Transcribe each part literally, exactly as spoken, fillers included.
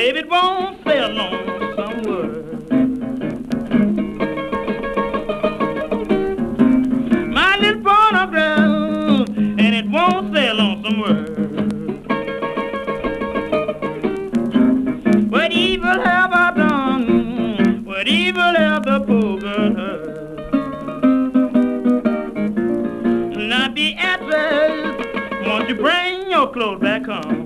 Baby, it won't say along some word. My little phonograph, and it won't say along some word. What evil have I done? What evil have the poor girl heard? Not the address, won't you bring your clothes back home?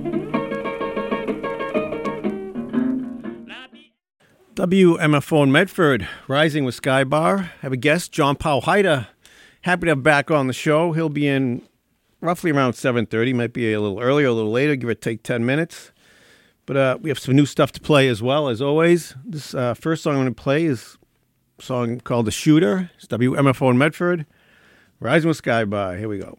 W M F O in Medford, Rising with Sky Bar. Have a guest, John Paul Haida. Happy to have him back on the show. He'll be in roughly around seven thirty. Might be a little earlier, a little later, give or take ten minutes. But uh, we have some new stuff to play as well, as always. This uh, first song I'm going to play is a song called The Shooter. It's W M F O in Medford, Rising with Sky Bar. Here we go.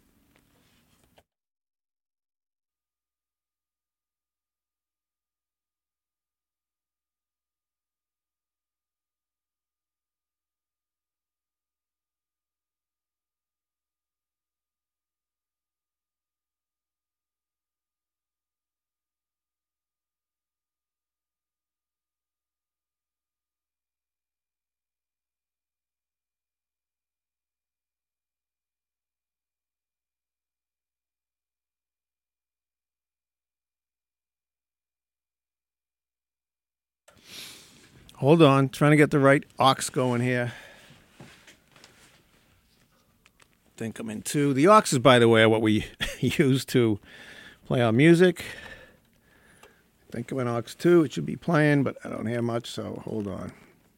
Hold on, trying to get the right aux going here. I think I'm in two. The auxes, by the way, are what we use to play our music. I think I'm in aux two. It should be playing, but I don't hear much, so hold on.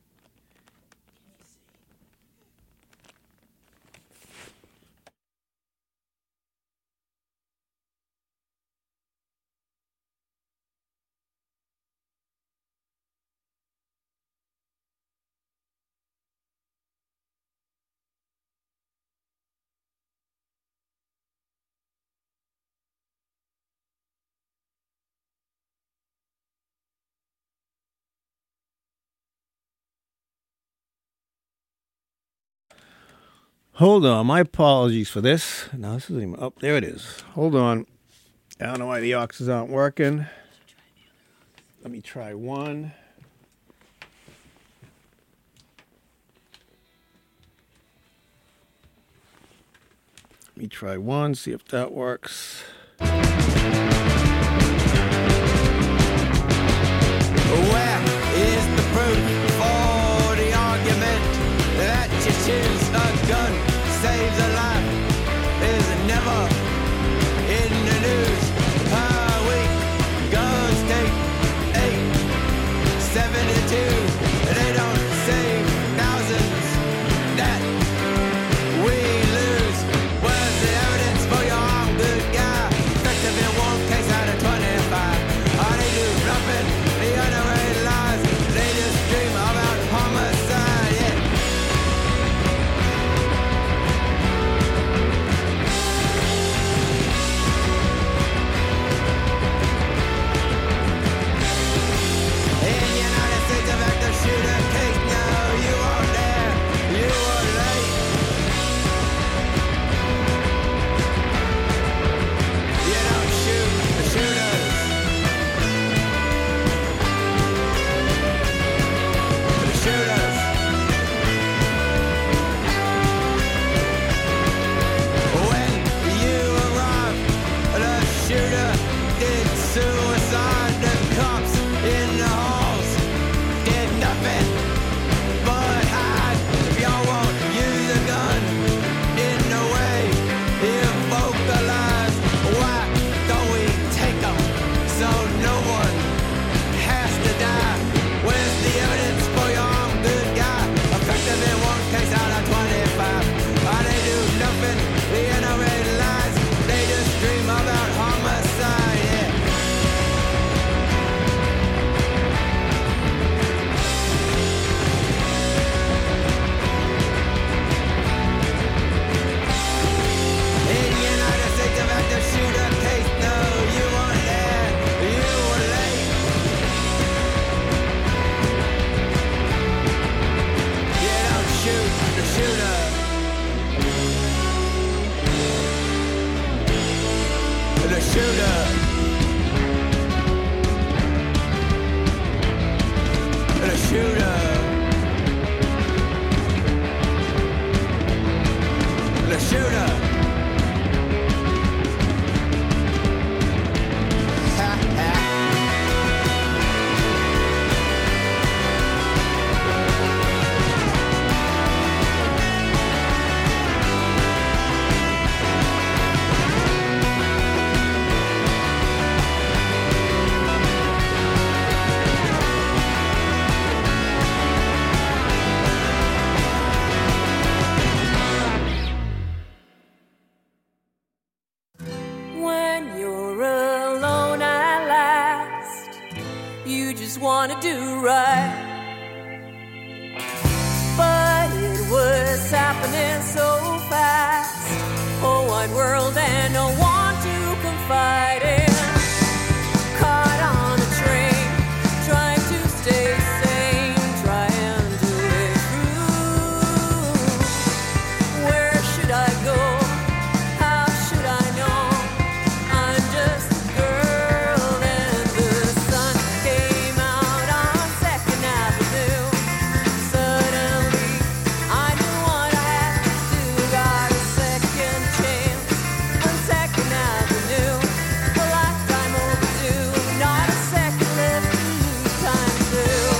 Hold on, my apologies for this. No, this isn't even, oh, there it is. Hold on. I don't know why the auxes aren't working. Let me try one. Let me try one, see if that works. Where is the proof for the argument that you choose a gun saves a life is never in the news per week? Guns take eight seventy-two. They don't save thousands that we lose. Where's the evidence for your arm, good guy? Effective in one case out of twenty-five. All they do nothing. The underrated lies. They just dream about homicide. Yeah. In the United States of active shooter case, no, you weren't there. You were late. You don't shoot the shooters. The shooters. When you arrived, the shooter did suicide. The cops in the halls did nothing but hide. If y'all won't use a gun in the way you vocalize, why don't we take 'em so no one has to die? Where's the evidence for your arm, good guy? Effective in one case out of twenty-five. Why they do nothing? The N R A lies. They just dream about homicide. Yeah. In the United States of active shooter case, no, you weren't there. You were late. You don't shoot the shooter. The shooter. just want to do right. But it was happening so fast. A wide world and no one to confide in. Caught on a train, trying to stay sane, trying to live through. Where should I go? How should I know? I'm just a girl. Then the sun came out on Second Avenue. Suddenly, I knew what I had to do. Got a second chance on Second Avenue. A lifetime overdue. Not a second left to lose time through.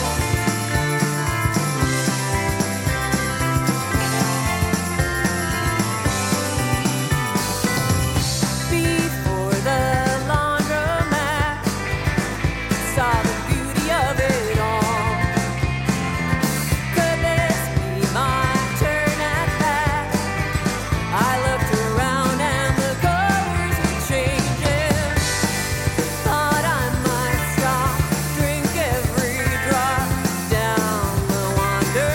Before the laundromat, saw the beauty of it all. Could this be my turn at that? I looked around and the colors were changing. Thought I might stop, drink every drop down the wander.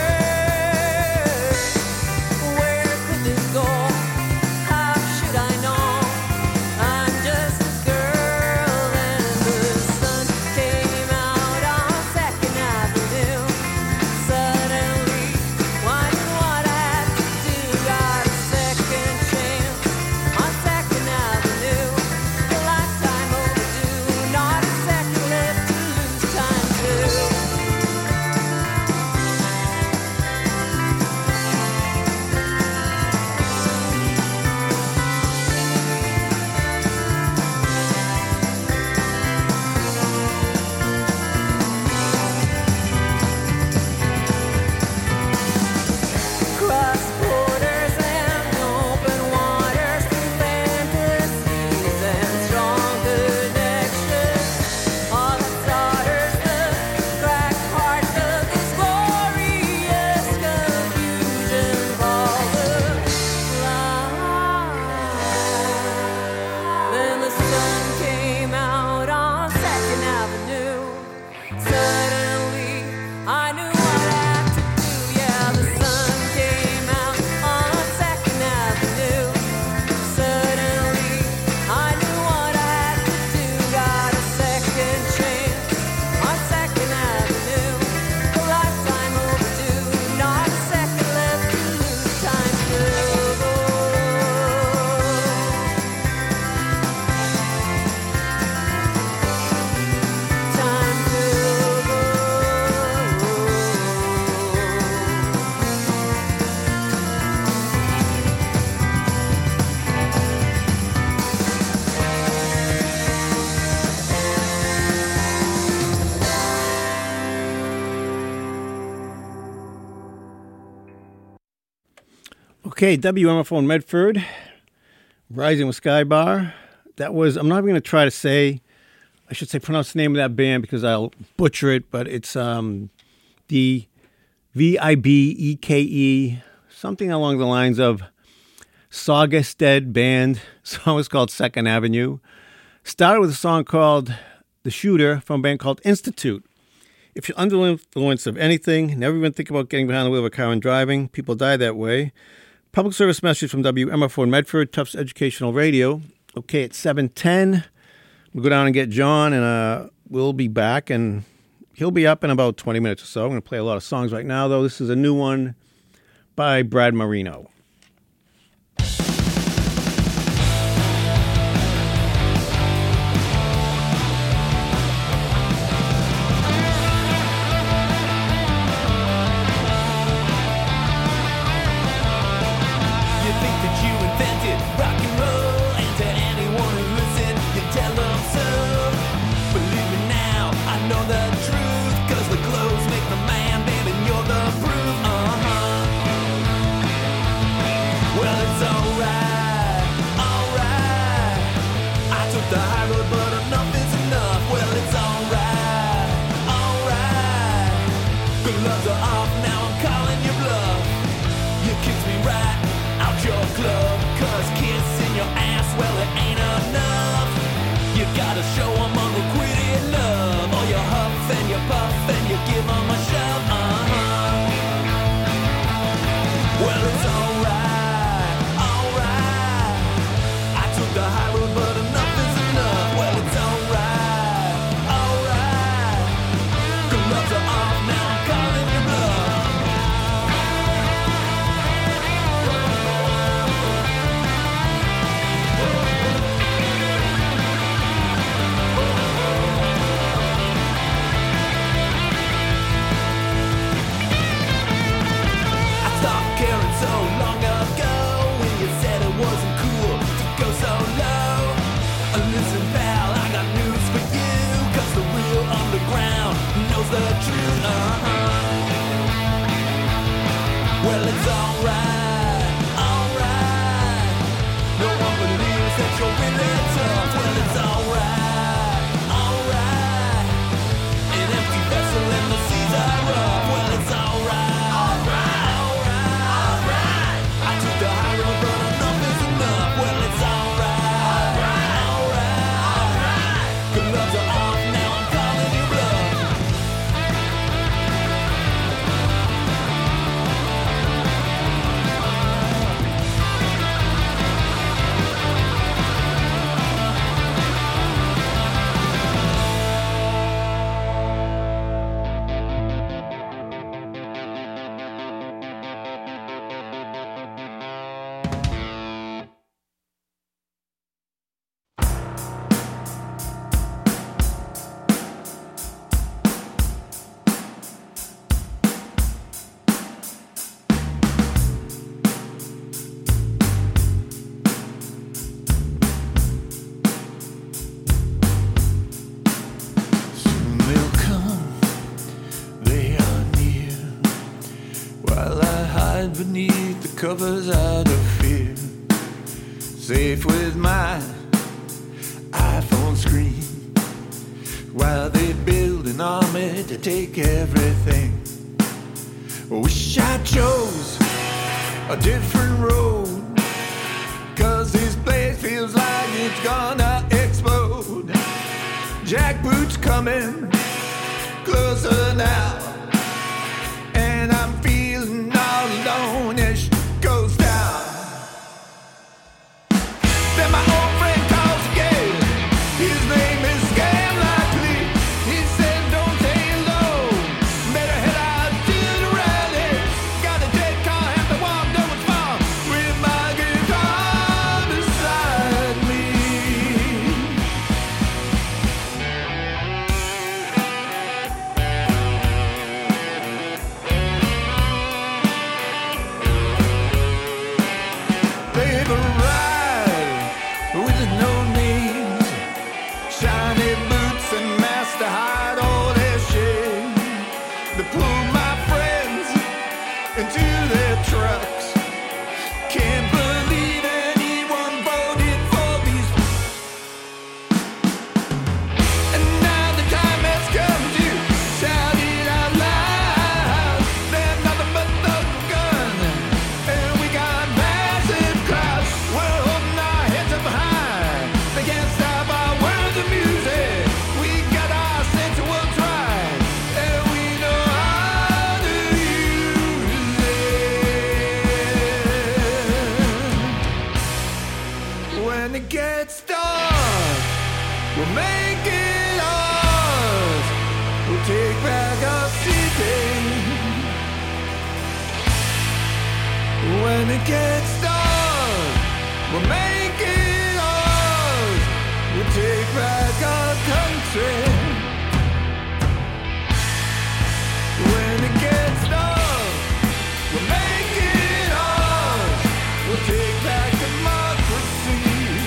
Where could this go? How should I know? I'm just a girl. And the sun came out on Second Avenue. Suddenly, wondering what I had to do. Got a second chance on Second Avenue. A lifetime overdue. Not a second left to lose time to. Cross borders and open waters, through fantasies and strong connections. All the daughters, the cracked hearts of this glorious confusion, all the lies. Then the sun came out on Second Avenue. Suddenly, I knew what I had to do. Yeah, the sun came out on Second Avenue. Suddenly, I knew what I had to do. Got a second chance on Second Avenue. A lifetime overdue. Not a second left to lose time to. Time to go. Okay, W M F O in Medford, Rising with Sky Bar. That was, I'm not even going to try to say, I should say pronounce the name of that band because I'll butcher it, but it's um, the V I B E K E, something along the lines of Saugestead Band. The song was called Second Avenue. Started with a song called The Shooter from a band called Institute. If you're under the influence of anything, never even think about getting behind the wheel of a car and driving. People die that way. Public service message from W M F O in Medford, Tufts Educational Radio. Okay, it's seven ten. We'll go down and get John, and uh, we'll be back, and he'll be up in about twenty minutes or so. I'm going to play a lot of songs right now, though. This is a new one by Brad Marino. You think that you invented rock and roll, and to anyone who listens, you tell them so. Believe me now, I know the truth, 'cause the clothes make the man, baby, and you're the proof. Uh-huh. Well, it's alright, alright. I took the high road, but enough is enough. Well, it's alright, alright. The gloves are off, now I'm calling your bluff. You kicked me right out your club, 'cause kissing your ass, well, it ain't enough. You gotta show 'em unrequited love. All your huff and your beneath the covers out of fear. Safe with my iPhone screen while they build an army to take everything. Wish I chose a different road, 'cause this place feels like it's gonna explode. Jackboots coming closer now, and I'm feeling all alone as she goes down. Then my old friend calls again. His name is Scam Likely. He said, don't stay alone. Better head out to the rally. Got a dead car, have to walk, no one's far. With my guitar beside me. They've arrived with no names, shiny boots and masks to hide all their shame. They pulled my friends into their trucks. Can't believe anyone voted for these. And now the time has come to shout it out loud. They're nothing but thugs and guns, and we got massive crowds. We're holding our heads up high. They can't stop our words of music. We got our sensual drive, and we know how to use it. When it gets dark, we'll make it ours. We'll take back our city. When it gets dark, we'll make it ours. We'll take back our country. When it gets dark, we'll make it ours. We'll take back democracy.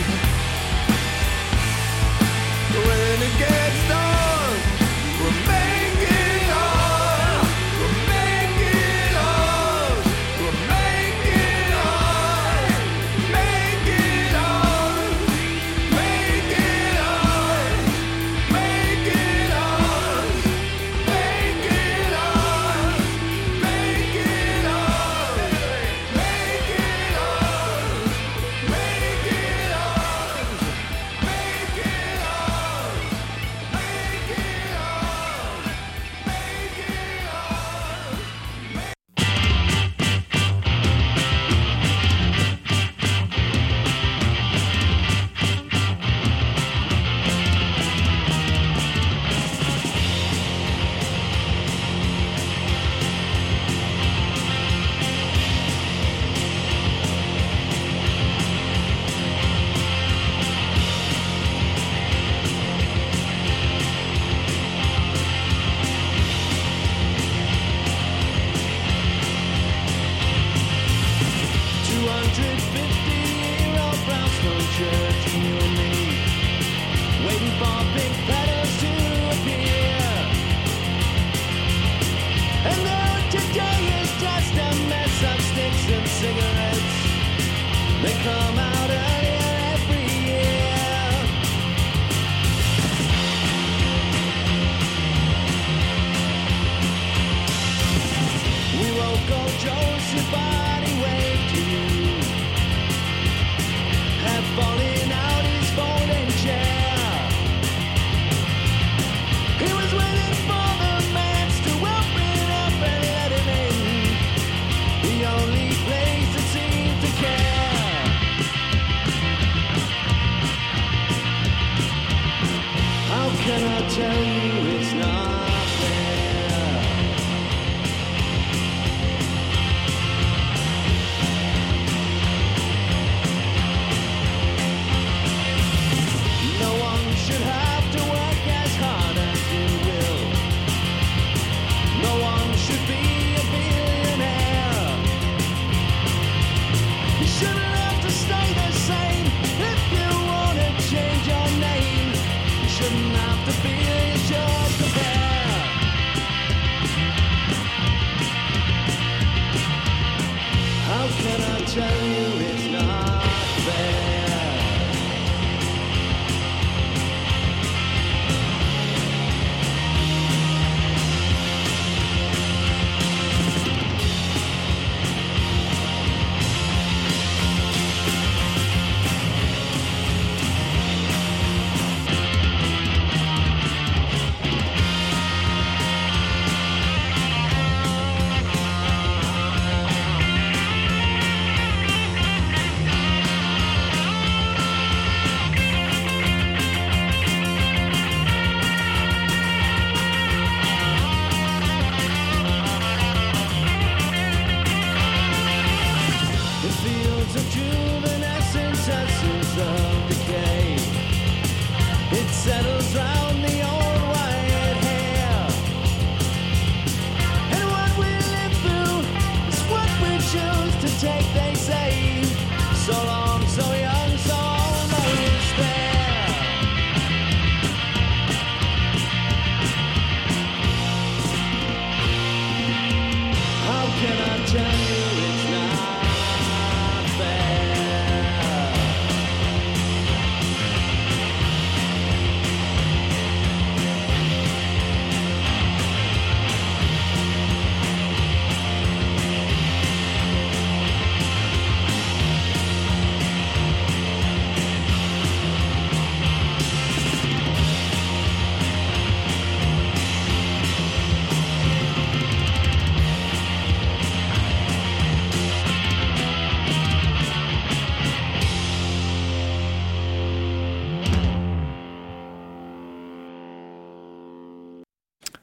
When it gets dark, we'll make it ours. We'll make it ours. We'll make it ours. Make it ours. Make it ours. Make it ours. Make it ours. Make it ours. Make it ours. Make it ours. Make it ours. Make it ours. Make it ours. two hundred fifty year old brownstone church, you and me, waiting for big petals to appear. And though today is just a mess of sticks and cigarettes, they come out earlier every year. We won't go Joseph body way to you. Have fallen out his folding chair. He was waiting for the man to open up and let him in. The only place that seemed to care. How can I tell you it's not fair? No one should have to work as hard as you will. No one should be a billionaire. You shouldn't have to stay the same if you want to change your name. You shouldn't have to feel it's your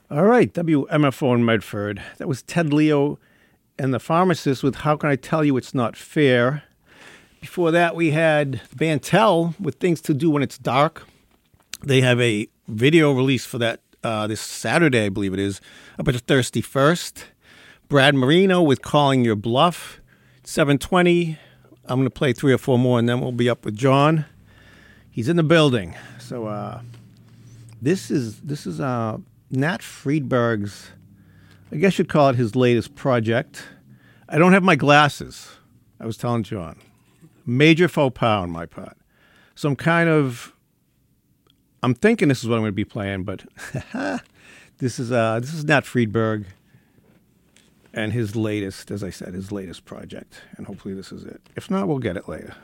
All right, W M F O in Medford. That was Ted Leo and the Pharmacist with How Can I Tell You It's Not Fair. Before that, we had the band Tell with Things to Do When It's Dark. They have a video release for that uh, this Saturday, I believe it is, up at the Thirsty First. Brad Marino with Calling Your Bluff. seven twenty. I'm going to play three or four more, and then we'll be up with John. He's in the building. So uh, this is this is uh, Nat Friedberg's, I guess you'd call it his latest project. I don't have my glasses, I was telling John. Major faux pas on my part. So I'm kind of, I'm thinking this is what I'm going to be playing, but this is uh, this is Nat Friedberg and his latest, as I said, his latest project. And hopefully this is it. If not, we'll get it later.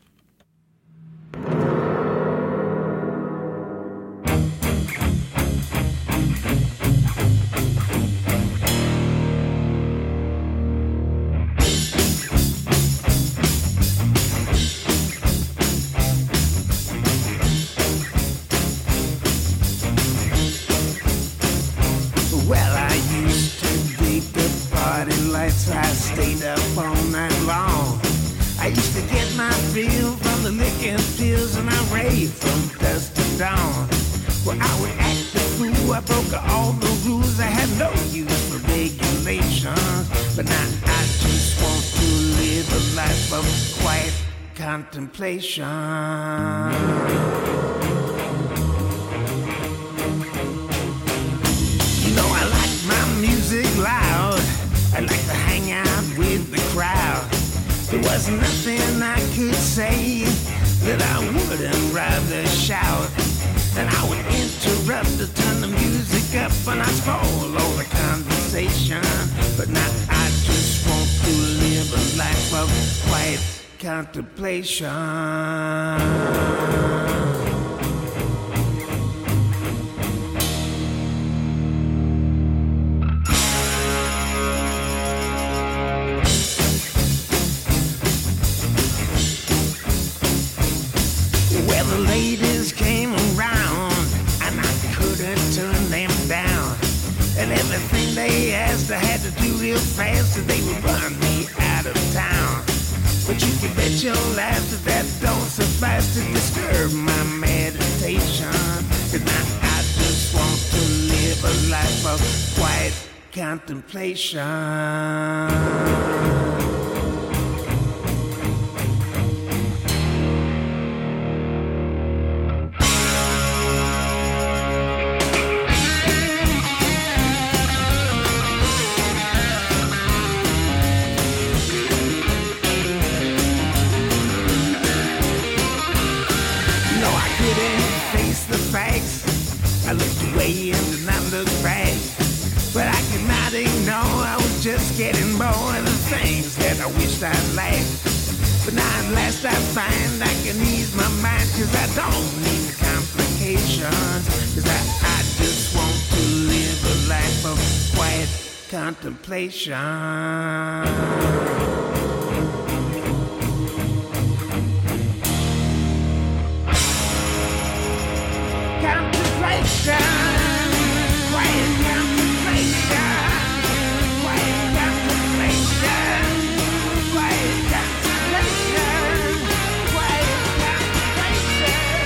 Well, I used to dig the party lights. I stayed up all night long. I used to get my fill from the liquor pills, and I raved from dusk to dawn. Well, I would act the fool. I broke all the rules. I had no use for regulations. But now I just want to live a life of quiet contemplation. You know, I like my music loud. I like to hang out with the crowd. There was nothing I could say that I wouldn't rather shout. And I would interrupt to turn the music up, and I'd follow the conversation. But now I just want to live a life of quiet contemplation. Well, the ladies came around, and I couldn't turn them down. And everything they asked, I had to do real fast, or they would run me out of town. But you can bet your life that that don't suffice to disturb my meditation. Cause now I just want to live a life of quiet contemplation. I looked away and did not look back, but I could not ignore I was just getting more of the things that I wished I'd lacked. But now at last I find I can ease my mind, cause I don't need complications. Cause I, I just want to live a life of quiet contemplation. Contemplation, quiet contemplation, quiet contemplation, quiet contemplation, quiet contemplation,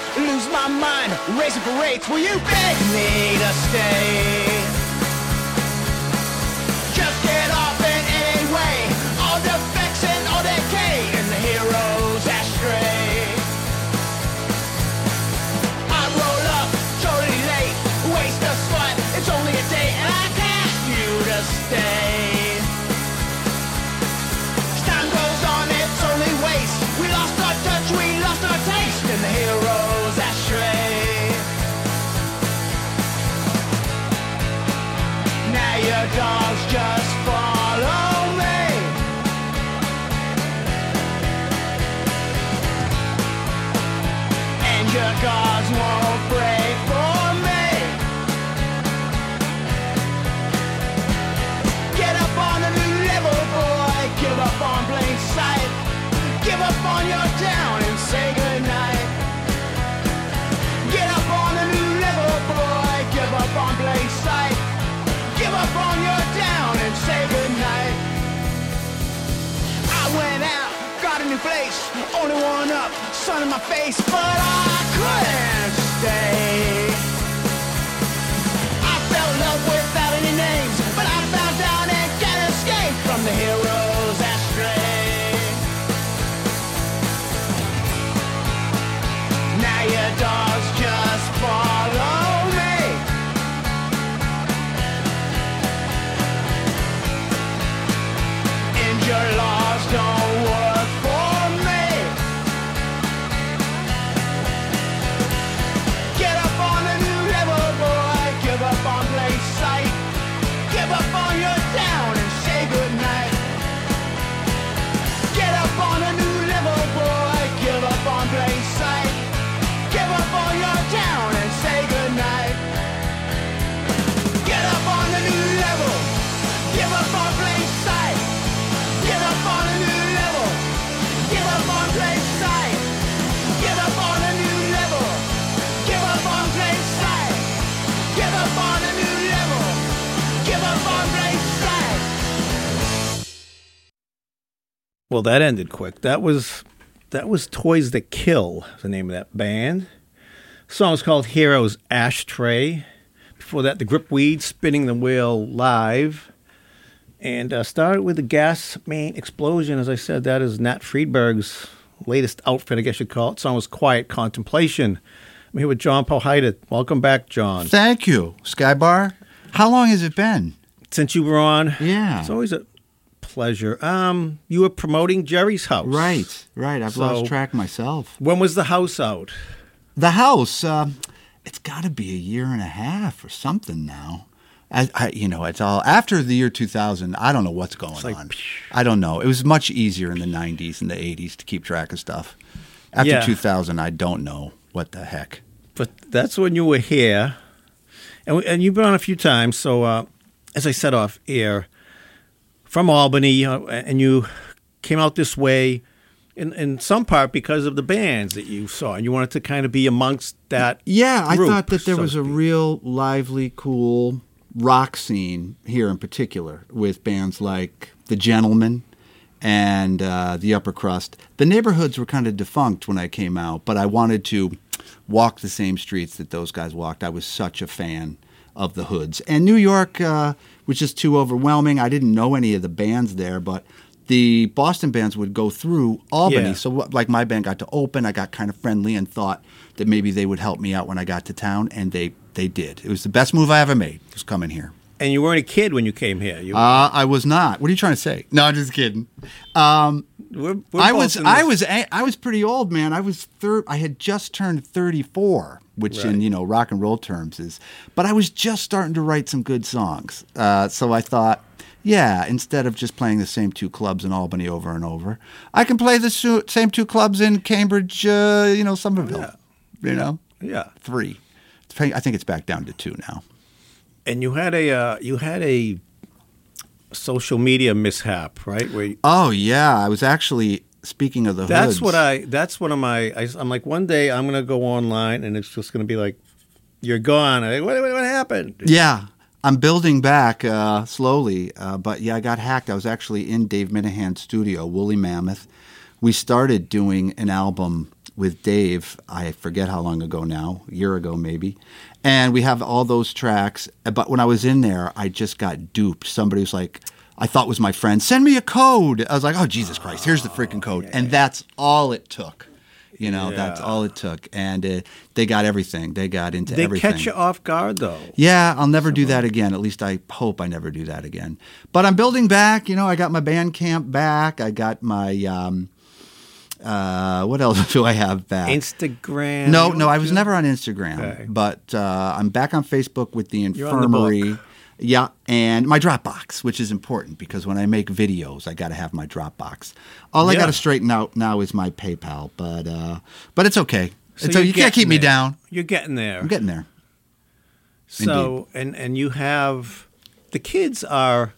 lose my mind, racing for rates. Will you beg me to stay? Just get off in any way. All defects and all decay in the hero's ashtray. I roll up totally late, waste of sweat. It's only a day, and I ask you to stay. As time goes on, it's only waste. We lost our touch, we lost our taste in the hero's ashtray. Now your dogs just follow me. And your gods won't break for me. Get up on a new level, boy. Give up on plain sight. Give up on your town and say goodnight. Get up on a new level, boy. Give up on plain sight. Give up on your town and say goodnight. I went out, got a new place, only one up, sun in my face, but I couldn't stay. I felt love without any names, but I found out and can't escape from the hero's ashtray. Now your dogs just follow me. And your laws don't work for me. Get up on a new level, boy. Give up on play sight. Give up on your town and say goodnight. Get up on a new level, boy. Give up on play sight. Give up on your town and say goodnight. Get up on a new level. Give up on play sight. Give up on a new level. Give up on play sight. Give up on a new level. Give up on play sight. Give up on a new level. Give up on play sight. Well, that ended quick. That was that was Toys That Kill, the name of that band. The song was called Heroes Ashtray. Before that, the Gripweed, Spinning the Wheel Live. And uh, started with the Gas Main Explosion. As I said, that is Nat Friedberg's latest outfit, I guess you'd call it. The song was Quiet Contemplation. I'm here with John Powhida. Welcome back, John. Thank you, Skybar. How long has it been? Since you were on, Yeah. it's always a pleasure. Um, you were promoting Jerry's House. Right, right. I've So- lost track myself. When was the house out? The house, uh, it's got to be a year and a half or something now. I, I, you know, it's all after the year two thousand. I don't know what's going like, on. I don't know. It was much easier in the nineties and the eighties to keep track of stuff. After Yeah. two thousand, I don't know what the heck. But that's when you were here. And, we- and you've been on a few times. So, uh, as I said off air, from Albany, uh, and you came out this way in, in some part because of the bands that you saw. And you wanted to kind of be amongst that Yeah, I group, thought that there so to was a speak. real lively, cool rock scene here in particular with bands like The Gentlemen and uh, The Upper Crust. The neighborhoods were kind of defunct when I came out, but I wanted to walk the same streets that those guys walked. I was such a fan of the Hoods. And New York uh, was just too overwhelming. I didn't know any of the bands there, but the Boston bands would go through Albany. Yeah. So, like, my band got to open. I got kind of friendly and thought that maybe they would help me out when I got to town, and they, they did. It was the best move I ever made, was coming here. And you weren't a kid when you came here. You, Uh, I was not. What are you trying to say? No, I'm just kidding. Um, we're, we're I both was in I this- was a- I was pretty old, man. I was thir- I had just turned thirty-four, which Right. in you know rock and roll terms is. But I was just starting to write some good songs. Uh, so I thought, yeah, instead of just playing the same two clubs in Albany over and over, I can play the su- same two clubs in Cambridge, uh, you know, Somerville. You know, Yeah. three. I think it's back down to two now. And you had a uh, you had a social media mishap, right? Where you, Oh yeah, I was actually speaking of the that's Hoods. what I. That's one of my. I, I'm like, one day I'm gonna go online and it's just gonna be like, you're gone. I'm like, what, what, what happened? Yeah, I'm building back uh, slowly, uh, but yeah, I got hacked. I was actually in Dave Minahan's studio, Woolly Mammoth. We started doing an album with Dave. I forget how long ago now, a year ago maybe. And we have all those tracks. But when I was in there, I just got duped. Somebody was like, I thought was my friend, send me a code. I was like, oh, Jesus Christ, here's the freaking code. yeah. And that's all it took. You know, Yeah. that's all it took. And uh, they got everything. They got into They everything. catch you off guard, though. Yeah, I'll never do that again. At least I hope I never do that again. But I'm building back. You know, I got my Bandcamp back. I got my, um, uh, what else do I have back? Instagram. No, no, I was never on Instagram. Okay. But uh, I'm back on Facebook with the You're on the Infirmary. book. Yeah, and my Dropbox, which is important because when I make videos, I got to have my Dropbox. All I Yeah. got to straighten out now is my PayPal, but uh, but it's okay. So, you're you can't keep getting me there. down. You're getting there. I'm getting there. So and and you have the kids are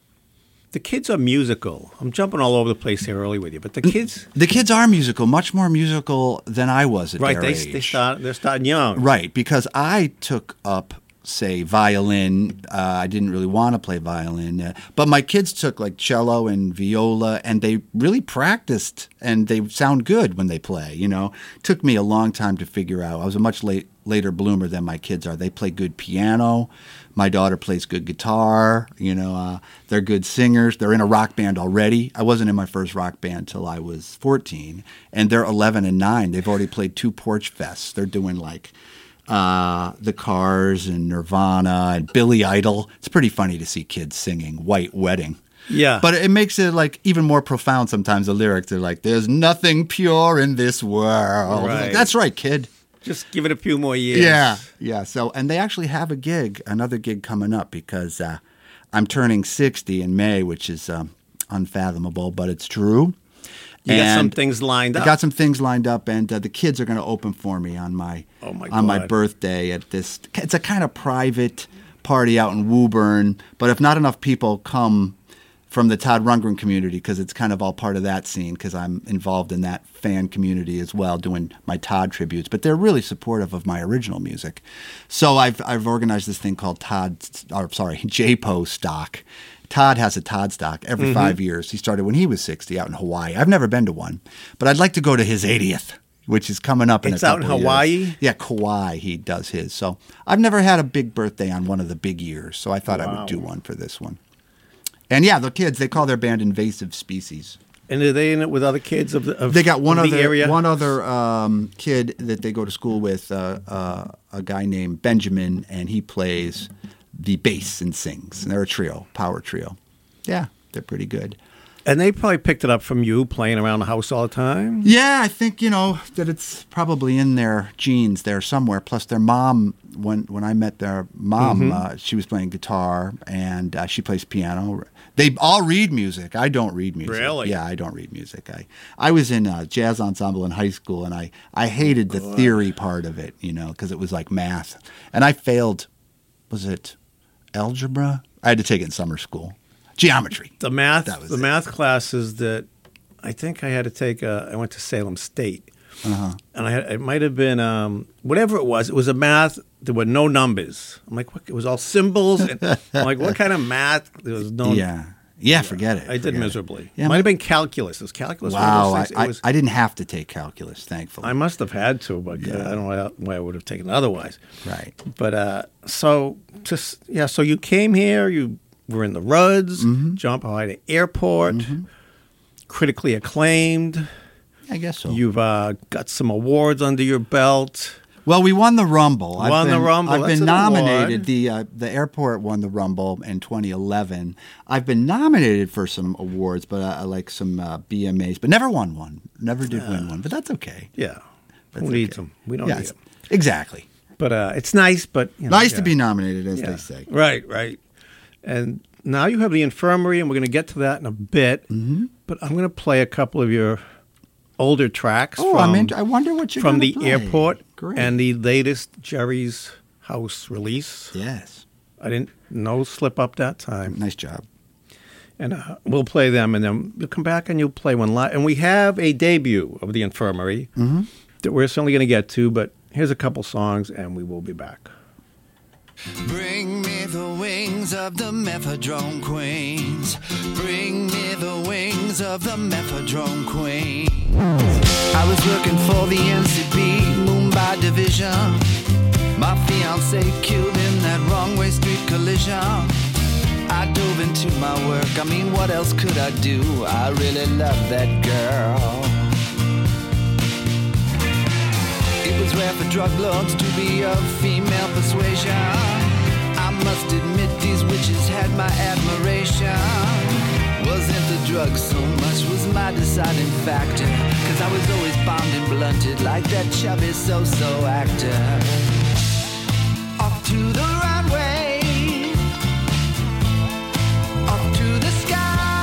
the kids are musical. I'm jumping all over the place here early with you, but the kids The kids are musical, much more musical than I was at right their they age. they start they're starting young. Right, because I took up, say, violin. Uh, I didn't really want to play violin, uh, but my kids took like cello and viola, and they really practiced, and they sound good when they play. You know, took me a long time to figure out. I was a much late, later bloomer than my kids are. They play good piano. My daughter plays good guitar. You know, uh, they're good singers. They're in a rock band already. I wasn't in my first rock band till I was fourteen, and they're eleven and nine. They've already played two Porch Fests. They're doing like uh, the Cars and Nirvana and Billy Idol. It's pretty funny to see kids singing White Wedding. Yeah. But it makes it like even more profound sometimes. The lyrics are like, there's nothing pure in this world. It's like, Right. that's right, kid. Just give it a few more years. Yeah, yeah. So, and they actually have a gig, another gig coming up because uh, I'm turning sixty in May, which is um, unfathomable, but it's true. You got some And things lined I up. got some things lined up, and uh, the kids are going to open for me on my Oh, my on my God. birthday at this. It's a kind of private party out in Woburn, but if not enough people come from the Todd Rundgren community, because it's kind of all part of that scene, because I'm involved in that fan community as well, doing my Todd tributes. But they're really supportive of my original music. So I've I've organized this thing called Todd, or sorry, J P O stock. Todd has a Todd stock every five years. He started when he was sixty out in Hawaii. I've never been to one, but I'd like to go to his eightieth, which is coming up in It's a out in couple of Hawaii? years. Yeah, Kauai, he does his. So I've never had a big birthday on one of the big years, so I thought I would do one for this one. And yeah, the kids, they call their band Invasive Species. And are they in it with other kids of the of, They got one of other the area? one other um, kid that they go to school with, uh, uh, a guy named Benjamin, and he plays the bass and sings. And they're a trio, power trio. Yeah, they're pretty good. And they probably picked it up from you playing around the house all the time. Yeah, I think, you know, that it's probably in their genes there somewhere. Plus their mom, when when I met their mom, Mm-hmm. uh, she was playing guitar, and uh, she plays piano. They all read music. I don't read music. Really? Yeah, I don't read music. I, I was in a jazz ensemble in high school, and I, I hated the theory part of it, you know, because it was like math. And I failed, was it algebra? I had to take it in summer school. Geometry. The math, That was the it. math classes that I think I had to take. Uh, I went to Salem State, Uh-huh. and I had, it might have been um, whatever it was. It was a math. There were no numbers. I'm like, what? It was all symbols. And I'm like, what kind of math? There was no. Yeah. Yeah, forget it. I did forget it. miserably. Yeah, Might my- have been calculus. It was calculus. one of Wow, those I, things? It I, was- I didn't have to take calculus, thankfully. I must have had to, but uh, I don't know why, why I would have taken it otherwise. right. But uh, so just yeah, so you came here, you were in the Rudds, Mm-hmm. John Paul Haida Airport, critically acclaimed. I guess so. You've uh, got some awards under your belt. Well, we won the Rumble. I've Won the been- Rumble. I've That's been an award. nominated. The uh, the airport won the Rumble in twenty eleven. I've been nominated for some awards, but uh, like some uh, B M As, but never won one. Never did win one, but that's okay. Yeah, That's who needs okay. them? We don't Yeah, need it's- them. exactly. But uh, it's nice. But you know, Nice yeah. to be nominated, as Yeah. they say. Right, right. And now you have the infirmary, and we're going to get to that in a bit. Mm-hmm. But I'm going to play a couple of your older tracks Oh, from, I'm in, I wonder what you're from gonna the play. airport Great. and the latest Jerry's House release. yes, I didn't no slip up that time. nice job. And uh, we'll play them, and then you'll come back and you'll play one live. And we have a debut of the infirmary Mm-hmm. that we're certainly going to get to, but here's a couple songs, and we will be back. Bring me the wings of the Mephedrone Queens. Bring me the wings wings of the Methadone Queen. I was working for the N C B, Mumbai division. My fiance killed in that wrong-way street collision. I dove into my work, I mean, what else could I do? I really loved that girl. It was rare for drug lords to be of female persuasion. I must admit these witches had my admiration. Wasn't the drug so much, was my deciding factor. Cause I was always bombed and blunted like that chubby so-so actor. Off to the runway, off to the sky.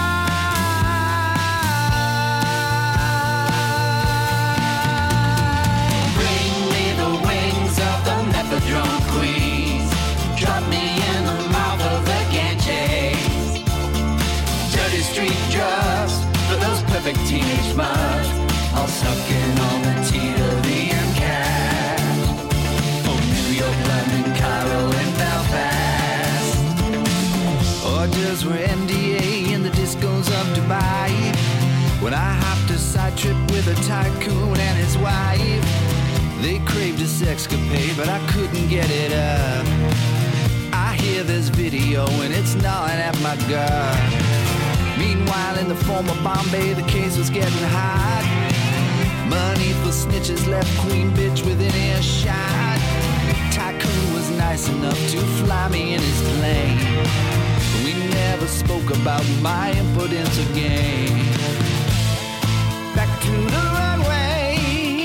Bring me the wings of the Methadone Queens. Drop me in the mouth of the Ganges. Dirty street drugs for those perfect teenage mothers, all sucking on the teat of the cat. Oh, New York, London, Cairo, and Belfast. Orders were M D A in the discos of Dubai. When I hopped a side trip with a tycoon and his wife, they craved a sexcapade, but I couldn't get it up. I hear this video and it's gnawing at my gut. Meanwhile, in the former Bombay, the case was getting hot. Money for snitches left Queen Bitch within earshot. Tycoon was nice enough to fly me in his plane. We never spoke about my impotence again. Back to the runway,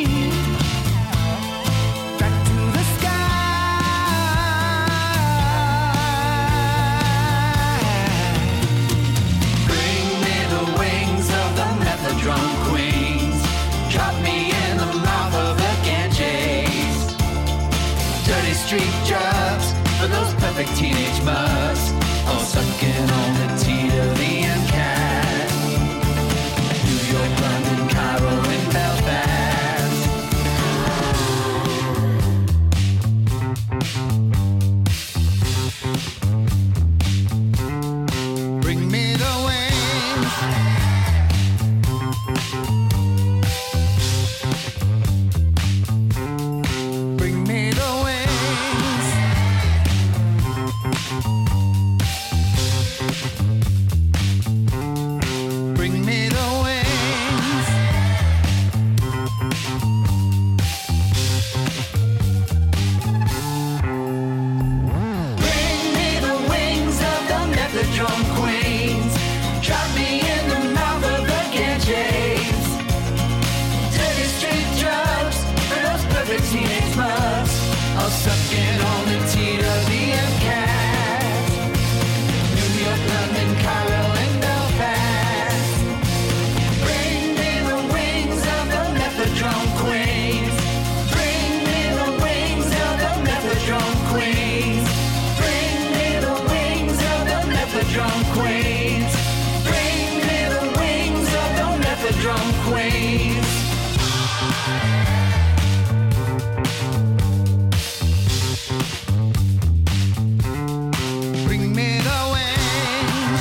back to the sky. Bring me the wings of the Methadone Queens. Drop me in the mouth of the Ganges. Dirty street drugs for those perfect teenage mugs, all sucking on the teat of the cat. New York, London, Cairo, and Belfast. Bring me the wings. Bring me the wings. Bring me the wings. Bring me the wings of the Methadone Queens. Drop me in the mouth of the Ganges. Dirty street drugs for those perfect teenage mugs, all sucking on the teat of the cat. New York, London, Cairo, and Belfast. Bring me the wings of the Methadone Queens. Bring me the wings of the Methadone Queens. Bring me the wings of the Methadone Queens. Bring me the wings of the Methadone Queens. Bring me the wings.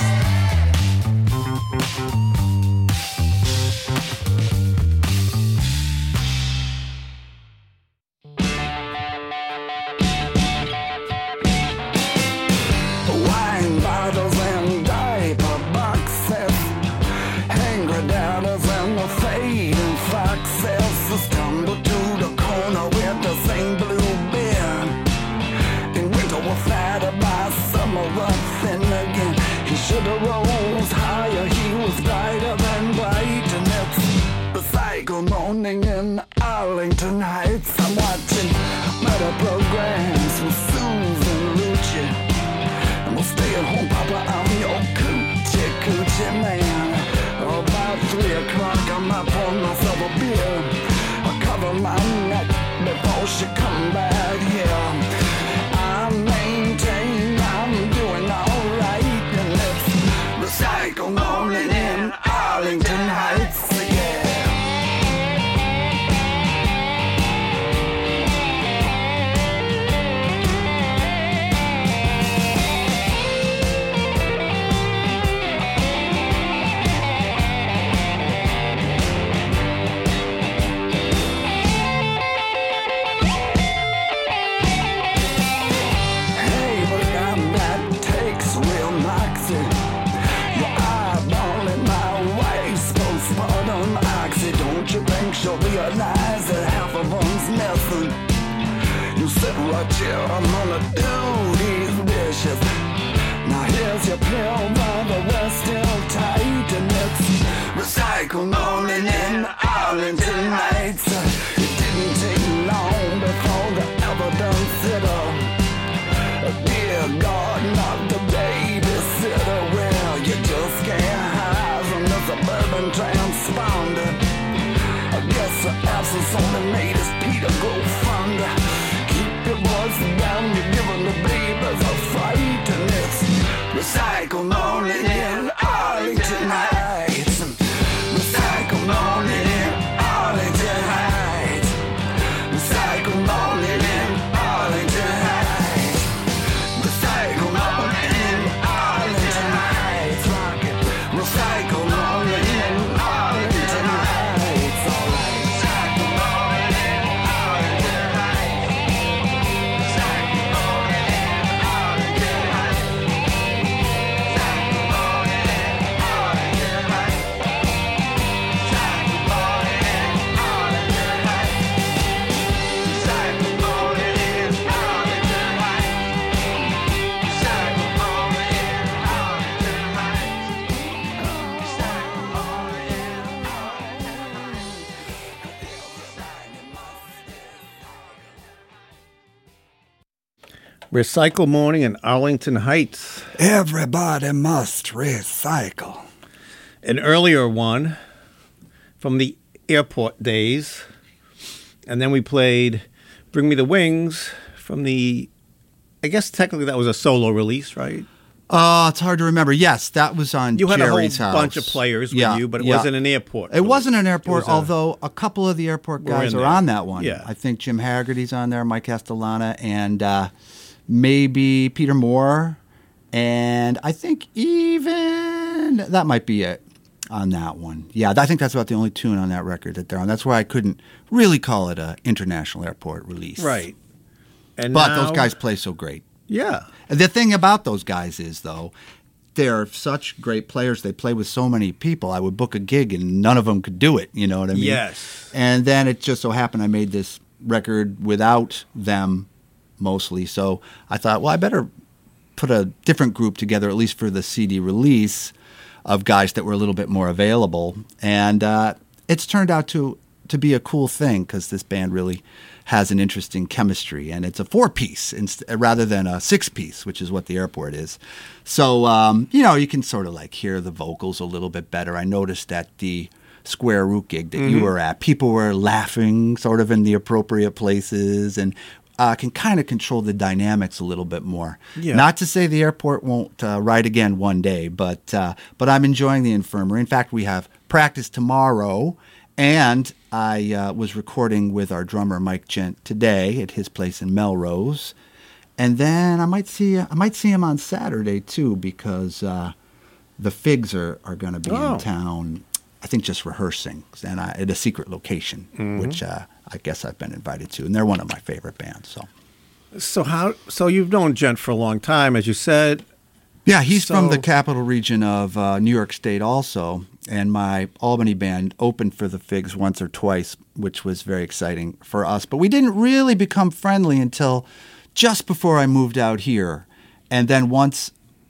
Wine bottles and diaper boxes, angry daughters and the fading foxes. I stumbled to the corner with the same blue bin. In winter was flatter by summer was thin again. He should've rose higher, he was brighter than bright. And it's the cycle morning in Arlington Heights. I'm watching murder programs with Susan Lucci. And we'll stay at home, Papa, I'm your coochie, coochie man. About three o'clock, I'm up on myself a beer. I cover my neck before she come back here. I maintain I'm doing alright. And it's the cycle morning in Arlington Heights, yeah. realize that half of them's missing. You sit right here, I'm gonna do these dishes. Now here's your pill, by the rest still tight, and it's recycle morning in Arlington nights. It didn't take long before the evidence hit her. Dear God, not the babysitter. Well, you just can't hide from the suburban transponder. I guess the absence only made his Peter go fonder. Keep your voice down, you're giving the babies a fright, and it's recycle morning in Arlington Heights. Recycle morning in Arlington Heights. Recycle morning in Arlington Heights. Recycle morning in Arlington Heights. Rock it. Recycle morning in Arlington Heights. All right. Recycle morning in Arlington Heights. Recycle morning in Arlington Heights. Recycle morning in Arlington Heights. Recycle morning in Arlington Heights. Recycle morning in Arlington Heights. Recycle morning in Arlington Heights. Recycle morning Recycle Morning in Arlington Heights. Everybody must recycle. An earlier one from the airport days. And then we played Bring Me the Wings from the, I guess technically that was a solo release, right? Uh, it's hard to remember. Yes, that was on You had Jerry's a whole house. bunch of players with Yeah, you, but it yeah. wasn't an airport. It wasn't an airport, It was a- although a couple of the airport Were guys in are there. on that one. Yeah. I think Jim Haggerty's on there, Mike Castellana, and uh, maybe Peter Moore, and I think even that might be it on that one. Yeah, I think that's about the only tune on that record that they're on. That's why I couldn't really call it a international airport release. Right. And But now- those guys play so great. Yeah. The thing about those guys is, though, they're such great players. They play with so many people. I would book a gig and none of them could do it. You know what I mean? Yes. And then it just so happened I made this record without them mostly. So I thought, well, I better put a different group together, at least for the C D release, of guys that were a little bit more available. And uh, it's turned out to, to be a cool thing because this band really has an interesting chemistry, and it's a four-piece inst- rather than a six-piece, which is what the airport is. So, um, you know, you can sort of like hear the vocals a little bit better. I noticed at the Square Root gig that you were at, people were laughing sort of in the appropriate places and uh, can kind of control the dynamics a little bit more. Yeah. Not to say the airport won't uh, ride again one day, but uh, but I'm enjoying the Infirmary. In fact, we have practice tomorrow, and I uh, was recording with our drummer Mike Gent today at his place in Melrose, and then I might see I might see him on Saturday too because uh, the Figs are, are going to be Oh. in town. I think just rehearsing and I, at a secret location, which uh, I guess I've been invited to, and they're one of my favorite bands. So So how? So you've known Gent for a long time, as you said. yeah, he's from So- the capital region of uh, New York State also, and my Albany band opened for the Figs once or twice, which was very exciting for us. But we didn't really become friendly until just before I moved out here. And then once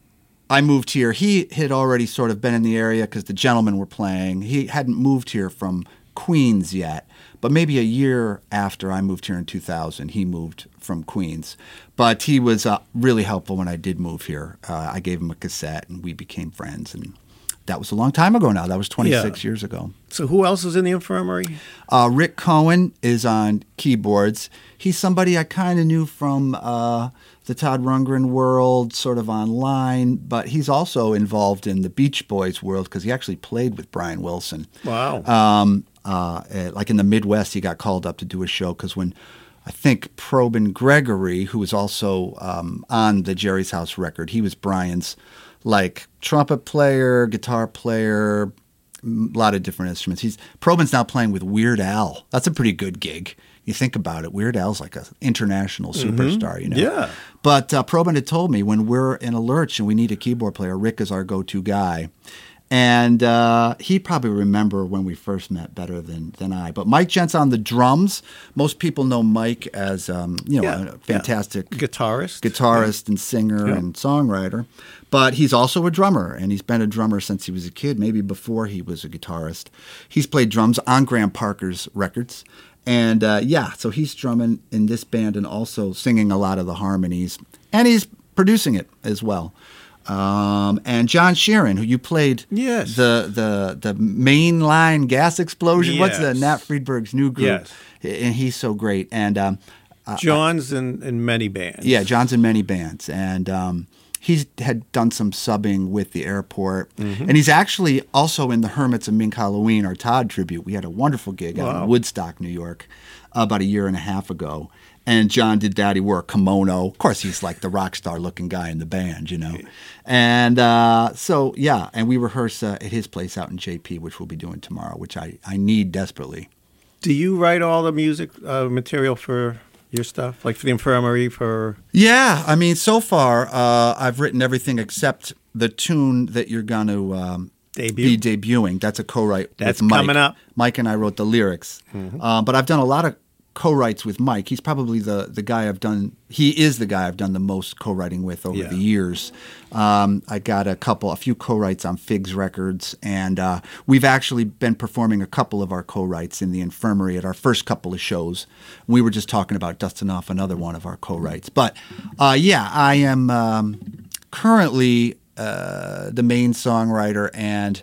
I moved here, he had already sort of been in the area because the Gentlemen were playing. He hadn't moved here from Queens yet, but maybe a year after I moved here in two thousand, he moved from Queens. But he was uh, really helpful when I did move here. Uh, I gave him a cassette, and we became friends. And that was a long time ago now. That was twenty-six Yeah. years ago. So who else is in the infirmary? Uh, Rick Cohen is on keyboards. He's somebody I kind of knew from uh, the Todd Rundgren world, sort of online, but he's also involved in the Beach Boys world because he actually played with Brian Wilson. Wow. Um, uh, eh, like in the Midwest, he got called up to do a show because when I think Probin Gregory, who was also um, on the Jerry's House record, he was Brian's like trumpet player, guitar player, a lot of different instruments. He's Probin's now playing with Weird Al. That's a pretty good gig. You think about it, Weird Al's like an international superstar, you know. Yeah. But uh, Probin had told me when we're in a lurch and we need a keyboard player, Rick is our go-to guy. And uh, he probably remember when we first met better than, than I. But Mike Gent's on the drums. Most people know Mike as um, you know Yeah, a fantastic yeah. Guitarist. guitarist and singer Yeah. and songwriter. But he's also a drummer, and he's been a drummer since he was a kid, maybe before he was a guitarist. He's played drums on Graham Parker's records. And uh, yeah, so he's drumming in this band and also singing a lot of the harmonies. And he's producing it as well. Um, and John Sheeran, who you played Yes. the the the mainline gas explosion. What's the Yes. Nat Friedberg's new group? Yes. And he's so great. And um, John's in, in many bands. yeah, John's in many bands, and um, he's had done some subbing with the airport, Mm-hmm. and he's actually also in the Hermits of Mink Halloween, our Todd tribute. We had a wonderful gig out Wow. in Woodstock, New York, about a year and a half ago. And John did that. He wore a kimono. Of course, he's like the rock star looking guy in the band, you know. And uh, so, yeah, and we rehearse uh, at his place out in J P, which we'll be doing tomorrow, which I, I need desperately. Do you write all the music uh, material for your stuff? Like for the infirmary, for... Yeah, I mean, so far, uh, I've written everything except the tune that you're going to um, Debut? be debuting. That's a co-write That's with Mike. coming up. Mike and I wrote the lyrics. Uh, but I've done a lot of co-writes with Mike. He's probably the, the guy I've done, he is the guy I've done the most co-writing with over Yeah. the years. Um, I got a couple, a few co-writes on Figs Records, and uh, we've actually been performing a couple of our co-writes in the infirmary at our first couple of shows. We were just talking about dusting off another one of our co-writes. But uh, yeah, I am um, currently uh, the main songwriter, and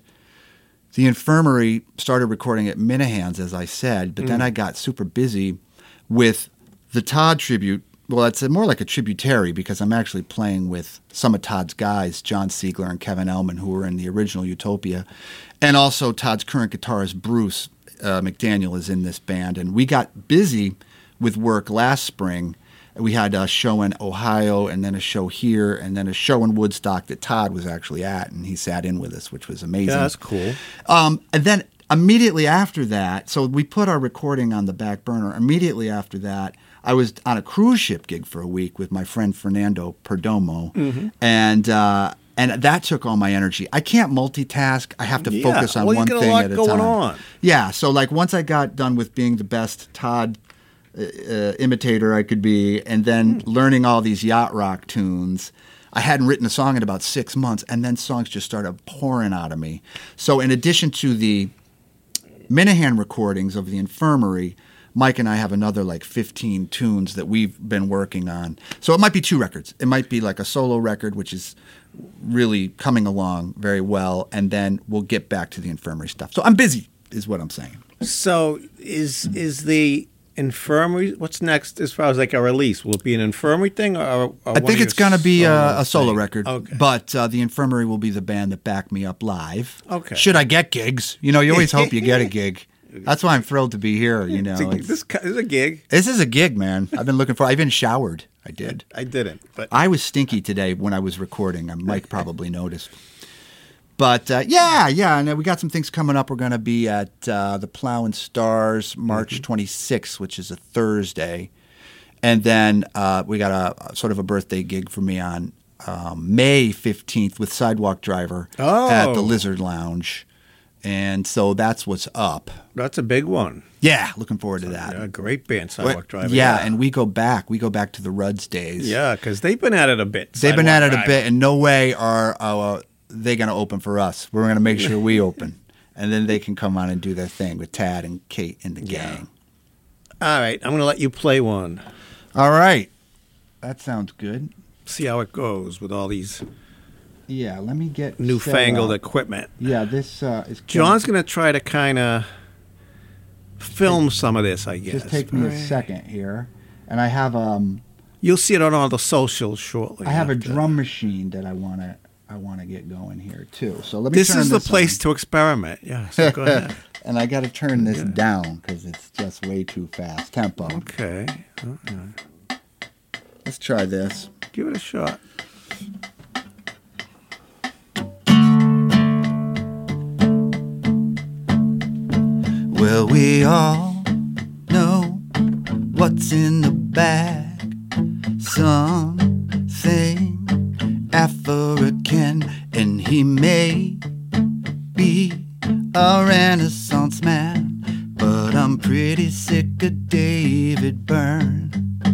the infirmary started recording at Minahan's, as I said, but then I got super busy with the Todd tribute. Well, it's a, more like a tributary because I'm actually playing with some of Todd's guys, John Siegler and Kevin Ellman, who were in the original Utopia. And also Todd's current guitarist, Bruce uh, McDaniel, is in this band. And we got busy with work last spring. We had a show in Ohio and then a show here and then a show in Woodstock that Todd was actually at, and he sat in with us, which was amazing. Yeah, that's cool. Um, and then immediately after that, so we put our recording on the back burner. Immediately after that, I was on a cruise ship gig for a week with my friend Fernando Perdomo, Mm-hmm. and uh, and that took all my energy. I can't multitask. I have to Yeah, focus on well, you one got a thing lot at a going time. on. Yeah, so like once I got done with being the best Todd uh, imitator I could be, and then Hmm. learning all these yacht rock tunes. I hadn't written a song in about six months, and then songs just started pouring out of me. So in addition to the Minahan recordings of the infirmary, Mike and I have another like fifteen tunes that we've been working on. So it might be two records. It might be like a solo record, which is really coming along very well, and then we'll get back to the infirmary stuff. So I'm busy, is what I'm saying. So is is the infirmary, what's next as far as like a release? Will it be an infirmary thing? Or, or I one think of it's your going to be a, solo a solo thing? record, Okay. but uh, the infirmary will be the band that back me up live. Okay. Should I get gigs? You know, you always hope you get a gig. That's why I'm thrilled to be here. You know, It's a- It's- this, this is a gig. this is a gig, man. I've been looking for. I even showered. I did. I didn't, but I was stinky today when I was recording. Uh, Mike probably noticed. But uh, yeah, yeah, and uh, we got some things coming up. We're going to be at uh, the Plow and Stars March twenty-sixth, which is a Thursday. And then uh, we got a, a sort of a birthday gig for me on um, May fifteenth with Sidewalk Driver Oh. at the Lizard Lounge. And so that's what's up. that's a big one. Yeah, looking forward to that. Yeah, great band, Sidewalk Driver. Yeah, and we go back. We go back to the Rudd's days. yeah, because they've been at it a bit. They've been Sidewalk at it a Driver. bit, and no way are uh, they going to open for us. We're going to make sure we open, and then they can come on and do their thing with Tad and Kate and the gang. All right, I'm going to let you play one. All right, that sounds good. See how it goes with all these Yeah, let me get newfangled set up. equipment. Yeah, this uh, is. John's going to try to kind of film some of this, I guess. Just take me a second here, and I have um You'll see it on all the socials shortly. I have a after. drum machine that I want to I want to get going here too. So let me. This turn is the this place on. to experiment. Yeah, so go ahead. And I got to turn this down because it's just way too fast tempo. Okay. Uh-uh. Let's try this. Give it a shot. Well, we all know what's in the bag. Something African, and he may a Renaissance man, but I'm pretty sick of David Byrne.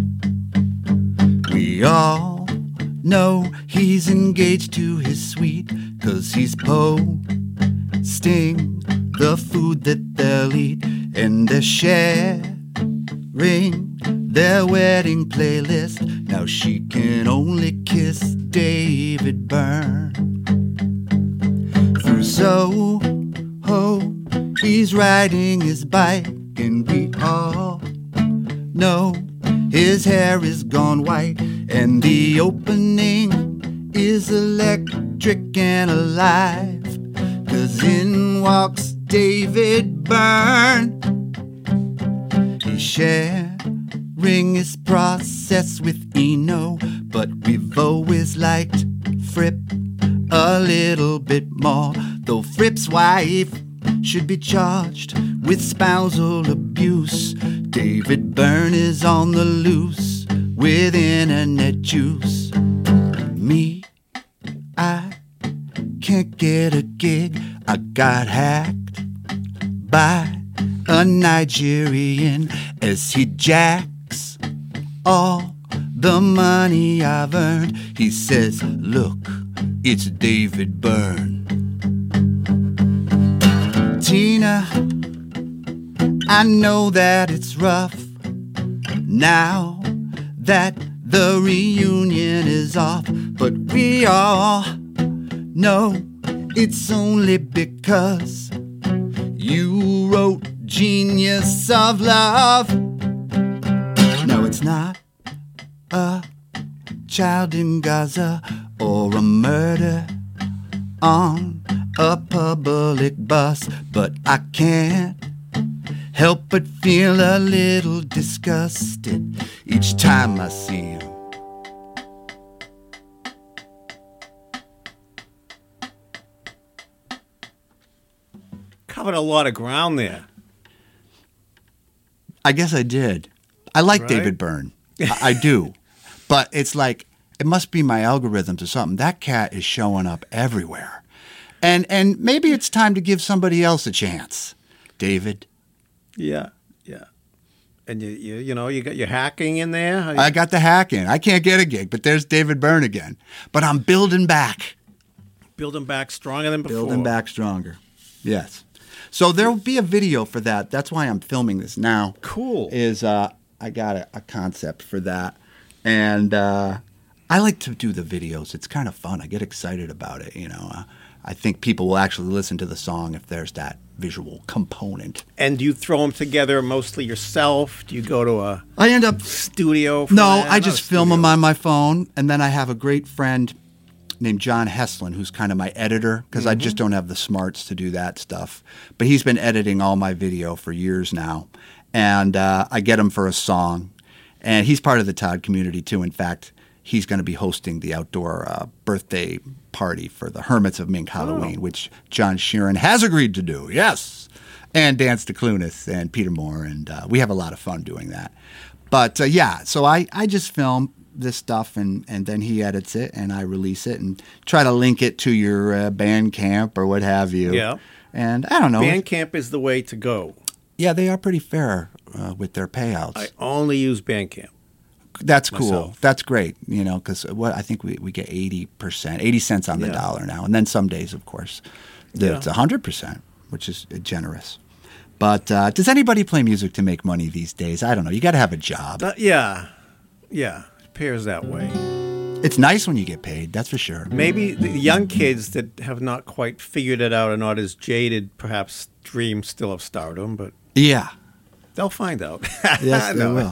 We all know he's engaged to his suite, 'cause he's posting the food that they'll eat, and they're sharing their wedding playlist. Now she can only kiss David Byrne. Through Soho, he's riding his bike, and we all know his hair is gone white, and the opening is electric and alive, 'cause in walks David Byrne. He's sharing his process with Eno, but we've always liked Fripp a little bit more, though Fripp's wife should be charged with spousal abuse. David Byrne is on the loose with internet juice. Me, I can't get a gig. I got hacked by a Nigerian as he jacks all the money I've earned. He says, look, it's David Byrne. Tina, I know that it's rough now that the reunion is off, but we all know it's only because you wrote Genius of Love. No, it's not a child in Gaza or a murder on a public bus, but I can't help but feel a little disgusted each time I see him. Covered a lot of ground there. I guess I did. I like Right? David Byrne. I, I do. But it's like, it must be my algorithms or something. That cat is showing up everywhere. And and maybe it's time to give somebody else a chance. David. Yeah, yeah. And you, you, you know, you got your hacking in there. I got the hack in. I can't get a gig, but there's David Byrne again. But I'm building back. Building back stronger than before. Building back stronger. Yes. So there will be a video for that. That's why I'm filming this now. Cool. Is uh, I got a, a concept for that. And uh, I like to do the videos. It's kind of fun. I get excited about it, you know. Uh, I think people will actually listen to the song if there's that visual component. And do you throw them together mostly yourself? Do you go to a I end up studio? For No, that? I Not just a film them studio. on my phone, and then I have a great friend named John Heslin, who's kind of my editor, because I just don't have the smarts to do that stuff. But he's been editing all my video for years now, and uh, I get him for a song. And he's part of the Todd community, too. In fact, he's going to be hosting the outdoor uh, birthday party for the Hermits of Mink Halloween, which John Sheeran has agreed to do, yes. And Dance to Clunis and Peter Moore, and uh, we have a lot of fun doing that. But, uh, yeah, so I, I just film this stuff, and, and then he edits it, and I release it, and try to link it to your uh, Bandcamp or what have you. Yeah. And I don't know. Bandcamp is the way to go. Yeah, they are pretty fair uh, with their payouts. I only use Bandcamp. That's cool. myself. That's great. You know, because what I think we, we get eighty percent, eighty cents on the Yeah. dollar now, and then some days, of course, Yeah. it's a hundred percent, which is generous. But uh, does anybody play music to make money these days? I don't know. You got to have a job. Uh, yeah, yeah. It pairs that way. It's nice when you get paid. That's for sure. Maybe the young kids that have not quite figured it out are not as jaded, perhaps dream still of stardom, but Yeah. they'll find out. Yes, they No. will.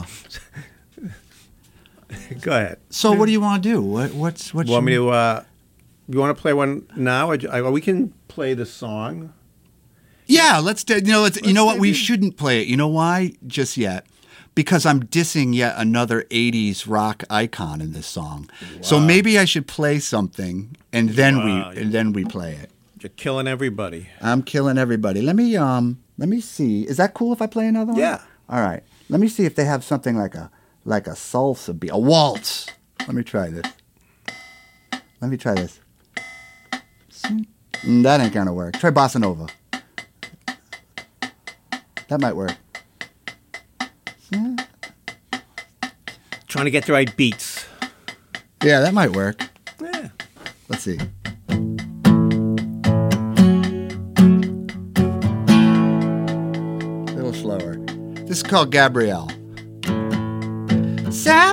Go ahead. So, what do you want to do? What, what's what? You want me to? Uh, you want to play one now? Or, j- or we can play the song. Yeah, let's do. You know, let's, you know what? We maybe- shouldn't play it. You know why? Just yet, because I'm dissing yet another eighties rock icon in this song. So maybe I should play something, and then Wow. we and then we play it. You're killing everybody. I'm killing everybody. Let me um. Let me see. Is that cool if I play another one? Yeah. All right. Let me see if they have something like a like a salsa beat, a waltz. Let me try this. Let me try this. Mm, that ain't gonna work. Try bossa nova. That might work. Trying to get the right beats. Yeah, that might work. Yeah. Let's see. A little slower. This is called Gabrielle. Sap.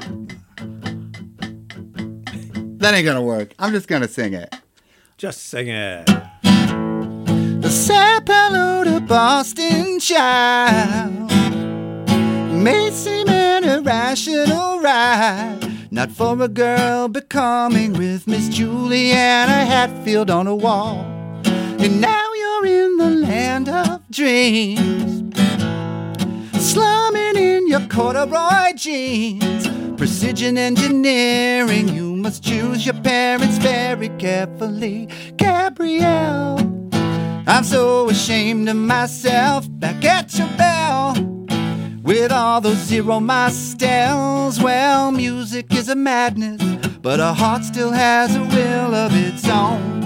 That ain't gonna work. I'm just gonna sing it. Just sing it. The sap hello to Boston child may seem an irrational ride. Not for a girl becoming with Miss Juliana Hatfield on a wall. And now you're in the land of dreams, slumming in your corduroy jeans. Precision engineering, you must choose your parents very carefully. Gabrielle, I'm so ashamed of myself. Back at your bell with all those zero mistels. Well, music is a madness, but a heart still has a will of its own.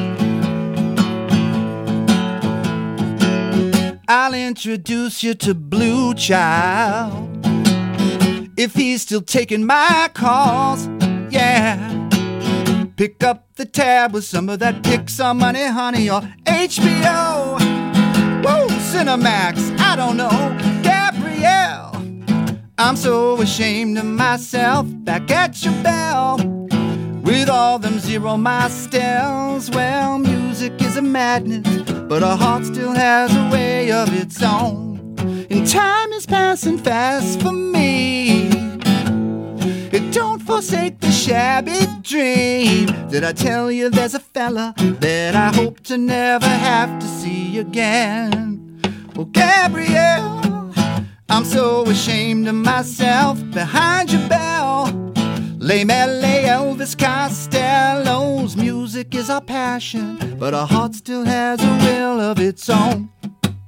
I'll introduce you to Blue Child, if he's still taking my calls, yeah. Pick up the tab with some of that Pixar money, honey, or H B O. Woo, Cinemax, I don't know. Gabrielle, I'm so ashamed of myself. Back at your bell with all them zero mistels. Well, music is a madness, but a heart still has a way of its own. And time is passing fast for me. And don't forsake the shabby dream. Did I tell you there's a fella that I hope to never have to see again? Well, Gabrielle, I'm so ashamed of myself. Behind your bell, lame L A Elvis Costello's music is our passion, but our heart still has a will of its own.